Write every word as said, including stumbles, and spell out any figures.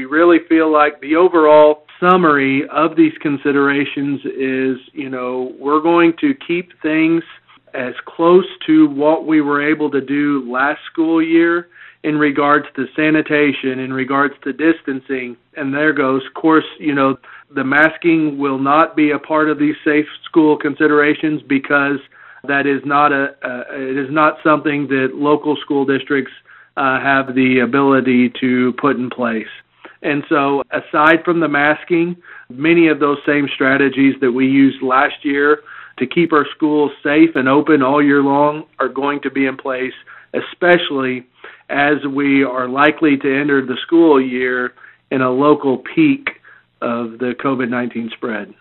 we really feel like the overall summary of these considerations is, you know, we're going to keep things as close to what we were able to do last school year in regards to sanitation, in regards to distancing. And there goes, of course, you know, the masking will not be a part of these safe school considerations because that is not a, uh, it is not something that local school districts uh, have the ability to put in place. And so aside from the masking, many of those same strategies that we used last year to keep our schools safe and open all year long are going to be in place, especially as we are likely to enter the school year in a local peak of the COVID nineteen spread.